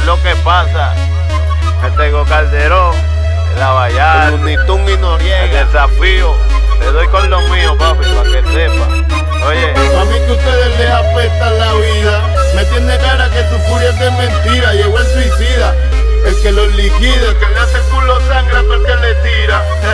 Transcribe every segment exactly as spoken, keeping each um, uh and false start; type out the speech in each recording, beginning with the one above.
lo que pasa? Me tengo Calderón, el Abayal, el Unitún y Noriega, el desafío. Te doy con lo mío, papi, para que sepa. Oye, a mí que ustedes les apesta la vida. Me tiene cara que su furia es de mentira. Llegó el suicida, el que los liquida, el que le hace culo sangra, pero el que le tira.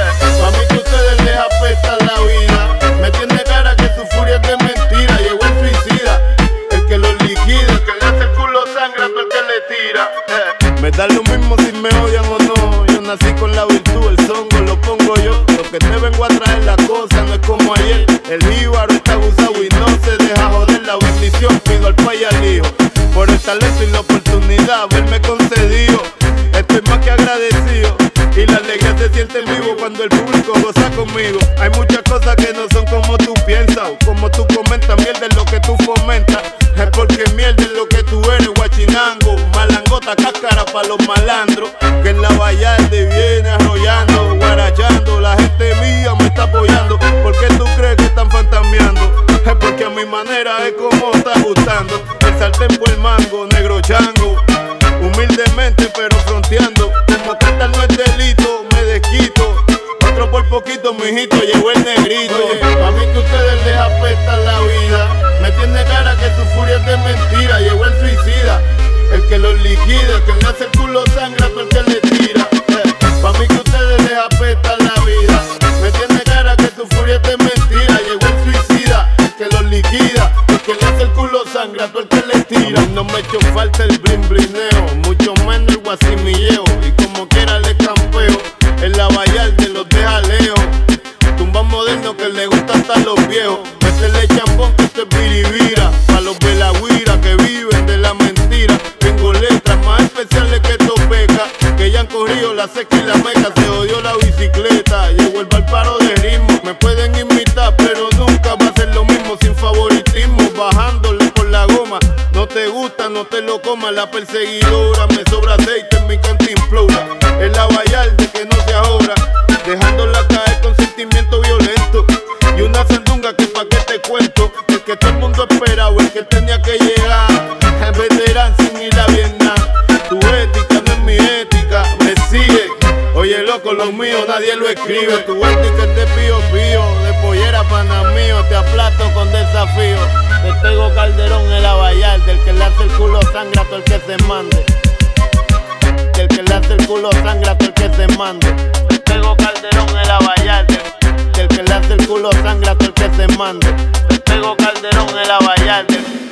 A mí que ustedes les apesta la vida. Me tiene cara que su furia es de mentira. Llegó el suicida, el que los liquida, el que le hace culo sangra, pero el que le tira. Me da lo mismo si me odian o no. Yo nací con la virtud, el songo lo pongo yo. Lo que te vengo a traer la cosa no es como ayer. El jíbaro está abusado y no se deja joder. La bendición pido al pai y al hijo por el talento y la oportunidad haberme concedido. Estoy más que agradecido y la alegría se siente en vivo cuando el público goza conmigo. Hay muchas cosas que no son como tú piensas o como tú comentas. Mierda es lo que tú fomentas. Es porque mierda es lo que tú eres, guachinango, malangota, cáscara pa' los malandros. Que en la Vallarde viene arrollando, guarachando. La gente mía me está apoyando. ¿Por qué tú crees que están fantameando? Es porque a mi manera es como está gustando. El sartén por el mango, negro chango. Humildemente pero fronteando. Como cantar no es delito, me desquito. Otro por poquito, mijito, llegó el negrito. Oye, a mí que ustedes les apesta la vida. Me tiene cara que su furia es de mentira. Llegó el suicida, el que los liquida, el que le hace el culo sangra, pero el que le tira. Eh, pa' mí que ustedes les apesta la vida. Me tiene cara que su furia es de mentira. Llegó el suicida, el que los liquida, el que le hace el culo sangra, pero el que le tira. A mí no me echó falta el blin blineo, mucho menos el guasimilleo. Y como quiera le campeo, en la Vallarde los deja lejos. Tumba moderno que le gusta hasta los viejos. Métele chambón que esto es biribira. Pa' los velagüiras que viven de la mentira. Tengo letras más especiales que topeca, que ya han corrido la seca y la meca. Se odió la bicicleta, llegó el bárbaro de ritmo. Me pueden imitar pero nunca va a ser lo mismo. Sin favoritismo, bajándole por la goma. No te gusta, no te lo comas. La perseguidora, me sobra aceite en mi cantimplora. Es la Vallarde que no se ahorra, dejándola caer con sentimiento violento. Y una sandunga que pa' que te cuento, el que todo el mundo esperaba, el que tenía que llegar. Es veterano sin ir a Vietnam. Tu ética no es mi ética, me sigue. Oye loco, lo mío nadie lo escribe. Tu ética es de pío pío, de pollera pana mío. Te aplasto con desafío. Te tengo Calderón, el Abayal, del que le hace el culo sangra a todo el que se mande. Del que le hace el culo sangra a todo el que se mande. Te tengo Calderón, el Abayal, del que le hace el culo sangra a todo el que se mande. Te tengo Calderón, el Abayal.